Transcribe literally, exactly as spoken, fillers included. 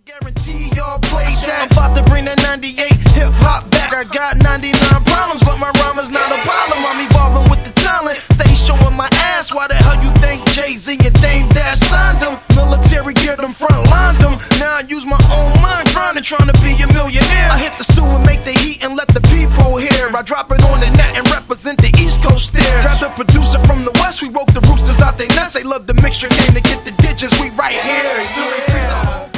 Guarantee y'all play that. I'm about to bring that ninety-eight hip hop back. I got ninety-nine problems, but my rhyme is not a problem. I'm evolving with the talent, stay showing my ass. Why the hell you think Jay-Z and Dame Dash signed them? Military geared them, front lined them. Now I use my own mind, grinding, trying to be a millionaire. I hit the stew and make the heat and let the people hear. I drop it on the net and represent the East Coast there. Got the producer from the West, we woke the roosters out their nest. They love the mixture game to get the digits, we right here.